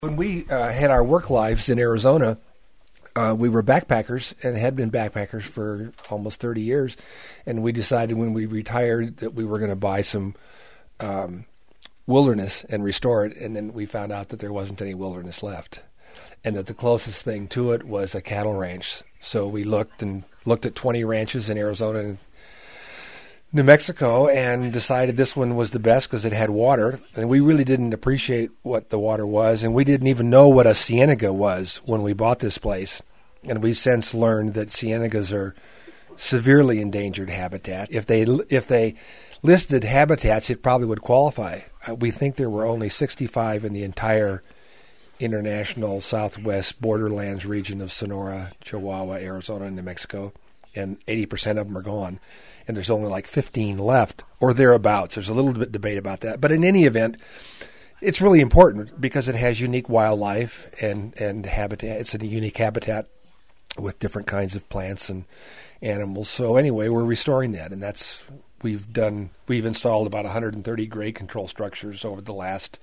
When we had our work lives in Arizona, we were backpackers and had been backpackers for almost 30 years. And we decided when we retired that we were going to buy some wilderness and restore it. And then we found out that there wasn't any wilderness left, and that the closest thing to it was a cattle ranch. So we looked at 20 ranches in Arizona and New Mexico and decided this one was the best because it had water. And we really didn't appreciate what the water was, and we didn't even know what a cienega was when we bought this place. And we've since learned that cienegas are severely endangered habitat. If they listed habitats, it probably would qualify. We think there were only 65 in the entire international southwest borderlands region of Sonora, Chihuahua, Arizona, and New Mexico, and 80% of them are gone. And there's only like 15 left or thereabouts. There's a little bit of debate about that. But in any event, it's really important because it has unique wildlife and habitat. It's a unique habitat with different kinds of plants and animals. So anyway, we're restoring that, and we've installed about 130 grade control structures over the last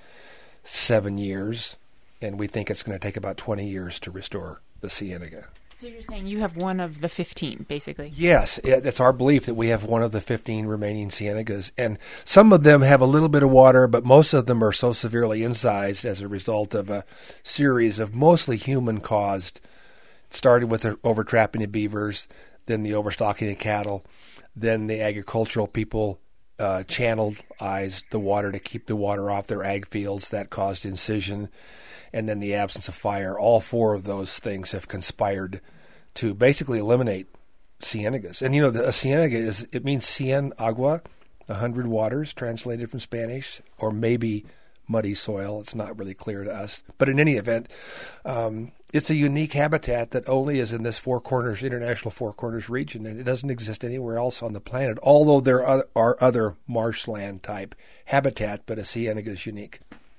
7 years, and we think it's going to take about 20 years to restore the cienega. So you're saying you have one of the 15, basically? Yes, it's our belief that we have one of the 15 remaining cienegas. And some of them have a little bit of water, but most of them are so severely incised as a result of a series of mostly human-caused. It started with the overtrapping of beavers, then the overstocking of cattle, then the agricultural people channelized the water to keep the water off their ag fields. That caused incision, and then the absence of fire. All four of those things have conspired to basically eliminate cienegas. And a cienega it means cien agua, 100 waters, translated from Spanish, or maybe muddy soil. It's not really clear to us. But in any event, it's a unique habitat that only is in this international Four Corners region, and it doesn't exist anywhere else on the planet, although there are other marshland type habitat, but a cienega is unique.